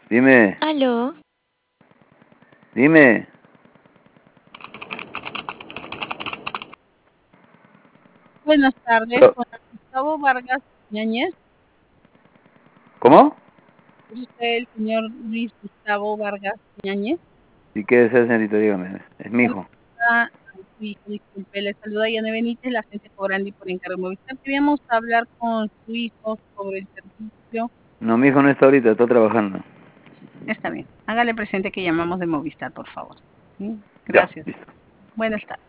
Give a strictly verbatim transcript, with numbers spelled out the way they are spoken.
Dime. Aló. Dime. Buenas tardes, So- con Gustavo Vargas Ñañez. ¿Cómo? ¿Es usted el señor Luis Gustavo Vargas Ñañez? ¿Y qué desea, señorita? Dígame. Es mi hijo. Ah, su hijo, disculpe, le saluda Yana Benítez, la agencia Cobrandi por encargo de Movistar. Queríamos hablar con su hijo sobre el servicio. No, mi hijo no está ahorita, está trabajando. Está bien, hágale presente que llamamos de Movistar, por favor. ¿Sí? Ya, Gracias. listo. Buenas tardes.